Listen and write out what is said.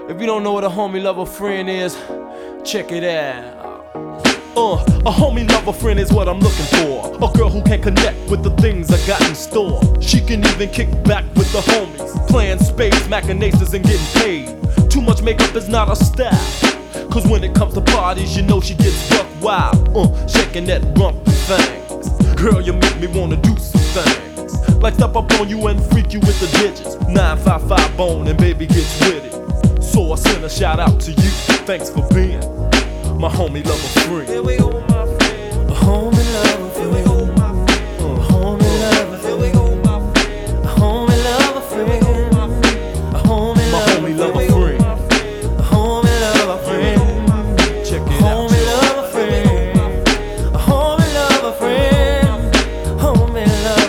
If you don't know what a homie lover friend is, check it out. A homie lover friend is what I'm looking for. A girl who can connect with the things I got in store. She can even kick back with the homies, playing spades, machinations, and getting paid. Too much makeup is not a style, cause when it comes to parties, you know she gets buck wild, shaking that rump things. Girl, you make me wanna do some things, like step up on you and freak you with the digits. 955 bone and baby gets with it. So I send a shout out to you. Thanks for being my homie lover friend. Here we go.